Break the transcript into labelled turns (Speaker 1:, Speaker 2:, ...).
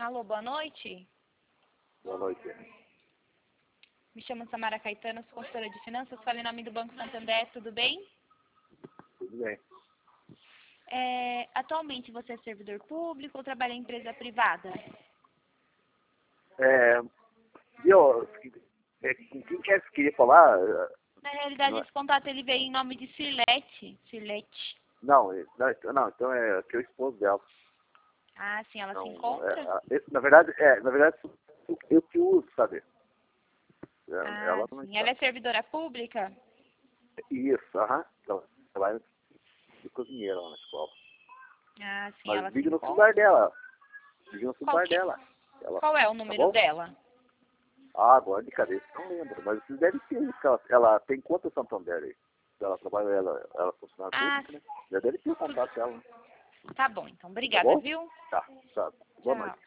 Speaker 1: Alô, boa noite.
Speaker 2: Boa noite.
Speaker 1: Me chamo Samara Caetano, sou consultora de finanças, falo em nome do Banco Santander, tudo bem?
Speaker 2: Tudo bem.
Speaker 1: Atualmente você é servidor público ou trabalha em empresa privada?
Speaker 2: Com quem queria falar?
Speaker 1: Na realidade, esse contato ele veio em nome de Cirlete. Cirlete.
Speaker 2: Então é que é o esposo dela.
Speaker 1: Ah, sim, ela se
Speaker 2: Não,
Speaker 1: encontra?
Speaker 2: na verdade, eu que uso, sabe?
Speaker 1: Ah,
Speaker 2: Ela não
Speaker 1: sim.
Speaker 2: está.
Speaker 1: Ela é servidora pública?
Speaker 2: Isso, aham. Ela trabalha de cozinheira lá na escola.
Speaker 1: Ah, sim,
Speaker 2: Mas
Speaker 1: ela se
Speaker 2: liga no
Speaker 1: encontra.
Speaker 2: celular dela. Liga no celular
Speaker 1: que-
Speaker 2: dela.
Speaker 1: Qual é o
Speaker 2: Tá
Speaker 1: número
Speaker 2: bom?
Speaker 1: dela?
Speaker 2: Ah, agora de cabeça não lembro. Mas vocês devem ter isso. Ela tem conta Santander aí. Ela trabalha, ela é funcionária
Speaker 1: Ah,
Speaker 2: pública, né? Já deve ter o contato dela, né?
Speaker 1: tá bom, então.
Speaker 2: Tá
Speaker 1: Obrigada,
Speaker 2: bom?
Speaker 1: viu?
Speaker 2: Tá. Boa
Speaker 1: Tchau.
Speaker 2: noite.